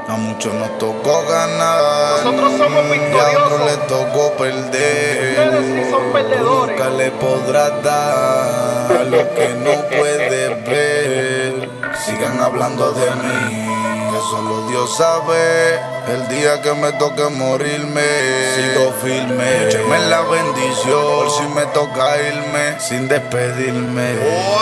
A muchos nos tocó ganar, nosotros somos y a victoriosos. otros les tocó perder. Ustedes sí son perdedores. Nunca le podrás dar lo que no puedes ver. Sigan hablando de mí, que solo Dios sabe el día que me toque morirme. Sigo firme, écheme la bendición por si me toca irme sin despedirme.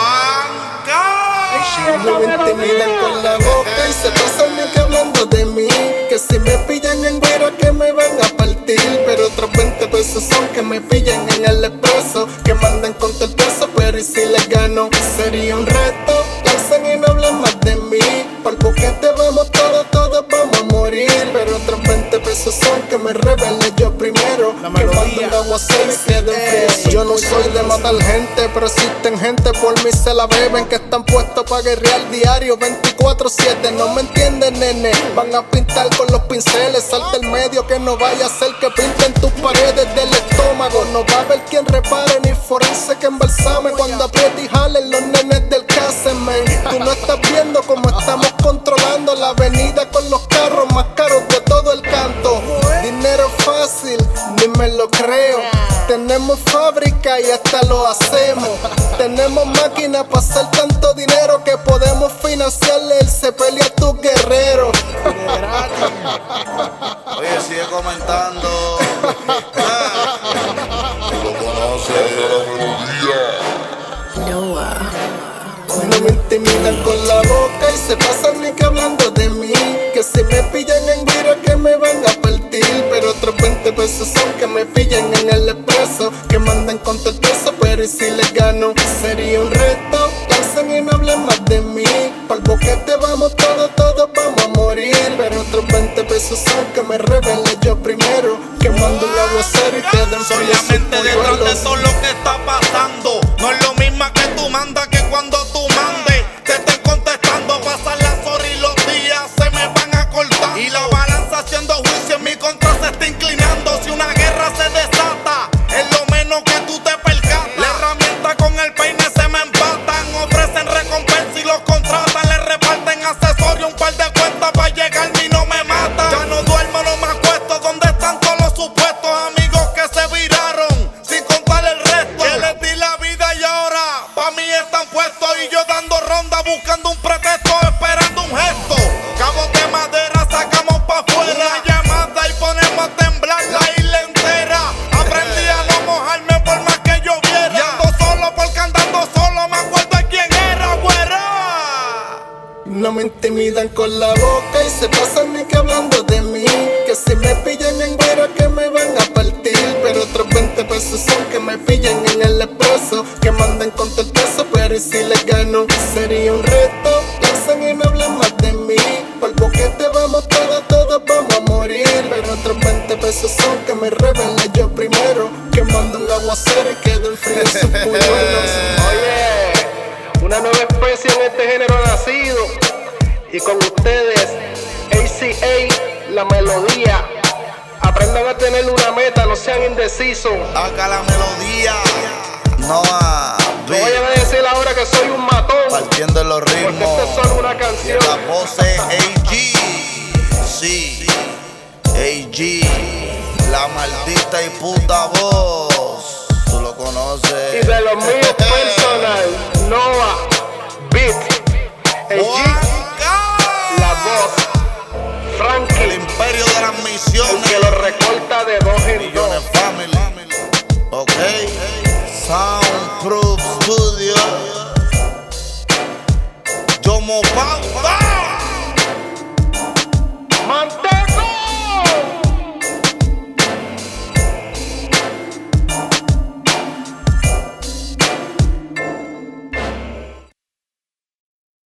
No me intimidan con la boca y se pasan bien que hablando de mí. Que si me pillan en guira que me van a partir. Pero otros 20 pesos son que me pillan en el expreso. Que mandan contra el peso, pero y si les gano sería un reto. Lancen y no hablen más de mí. Por boquete vamos todos vamos a morir. Pero otros 20 pesos son que me revele yo primero. Que mando un aguacero y queden fríos. Yo no soy de matar gente, pero existen gente por mí se la beben. Que están puestos para guerrear diario 24/7. No me entienden, nene. Van a pintar con los pinceles. Salte del medio que no vaya a ser que pinten tus paredes del estómago. No va a haber quien repare ni forense que embalsame. Cuando apriete y jalen los nenes del Casemen. Tú no estás viendo cómo estamos controlando la avenida con los carros más caros de todo el canto. Dinero fácil, ni me lo creo. Tenemos fábrica y hasta lo hacemos. Tenemos máquinas para hacer tanto dinero que podemos financiarle el sepelio a tus guerreros. Oye, sigue comentando. Lo conoces. No me intimidan con la boca y se pasan ni que hablando de mí. Que si me pillan en guira que me van a partir. Pero otros 20 pesos son que me pillan en el expreso. Que mandan contra el peso, pero y si les gano sería un reto. Lancen y no hablen más de mí. Por boquete vamos todos vamos a morir. Pero otros 20 pesos son que me revele yo primero. Que mando un aguacero y queden fríos sus solamente detrás de polluelos. todo lo que está pasando. No es lo mismo que tú mandas que cuando tú mandes. Te estoy contestando, pasan las horas y los días se me van acortando. Y la balanza haciendo juicio en mi contra se está inclinando. Si una guerra se desata, es lo menos que tú te percatas. La herramienta con el peine se me empatan. Ofrecen recompensa y los contratan. Le reparten accesorios, un par de cuentas para llegar y no me matan. Ya no duermo, no me acuesto. ¿Dónde están todos los supuestos amigos que se viraron? Sin contar el resto. Que les di la vida y ahora pa' mí están puestos. Y yo dando ronda buscando un pretexto, esperando un gesto. Cabos de madera sacamos pa' afuera. Una llamada y ponemos a temblar la isla entera. Aprendí a no mojarme por más que lloviera. Y ando solo porque andando solo me acuerdo de quién era, güera. No me intimidan con la boca y se pasan ni que hablando de mí. Que si me pillan en guira que me van a partir. Pero otros 20 pesos son que me pillan en el expreso. Que manden contra el peso, pero y si les gano sería un reto. Lancen y no hablen más de mí. Por boquete vamos todos vamos a morir. Pero otros 20 pesos son que me revele yo primero. Que mando un aguacero y queden fríos sus polluelos. Oye, una nueva especie en este género nacido. Y con ustedes, ACA, la melodía. Aprendan a tener una meta, no sean indecisos. Acá la melodía. No a No vayan a decir ahora que soy un matón. partiendo en los Porque ritmos. esto es solo una Y canción. en la pose AG. Sí, AG. La maldita y puta voz. Tú lo conoces. Y de los míos.